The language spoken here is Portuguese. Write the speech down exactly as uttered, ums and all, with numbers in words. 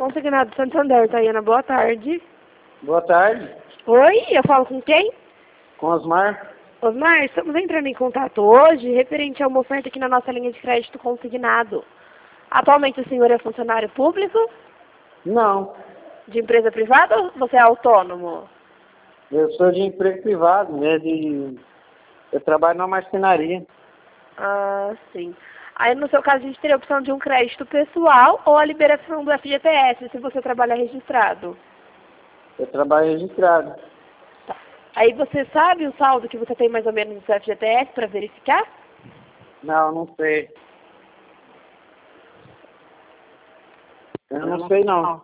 Consignado Santander, Tayana, boa tarde. Boa tarde. Oi, eu falo com quem? Com Osmar. Osmar, estamos entrando em contato hoje referente a uma oferta aqui na nossa linha de crédito consignado. Atualmente o senhor é funcionário público? Não. De empresa privada ou você é autônomo? Eu sou de emprego privado, né? De... Eu trabalho na marcenaria. Ah, sim. Aí no seu caso a gente teria a opção de um crédito pessoal ou a liberação do F G T S, se você trabalha registrado. Eu trabalho registrado. Tá. Aí você sabe o saldo que você tem mais ou menos no seu F G T S para verificar? Não, não sei. Eu não sei não.